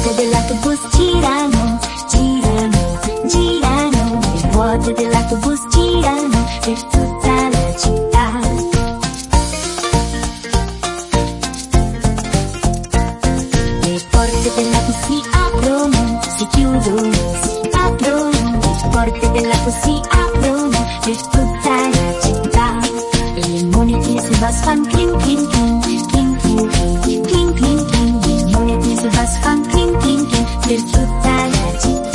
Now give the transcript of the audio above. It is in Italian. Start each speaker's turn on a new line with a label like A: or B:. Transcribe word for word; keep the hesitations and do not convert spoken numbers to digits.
A: ruote dell'autobus girano, girano, girano. Le ruote dell'autobus girano per tutta la città. Le porte dell'auto si aprono, si chiudono, si aprono. Le porte dell'auto si aprono per tutta la città. E le monete sul bus fan clink clink clink, clink clink clink, clink clink clink. Le monete sul bus fan clink clink clink per tutta la città.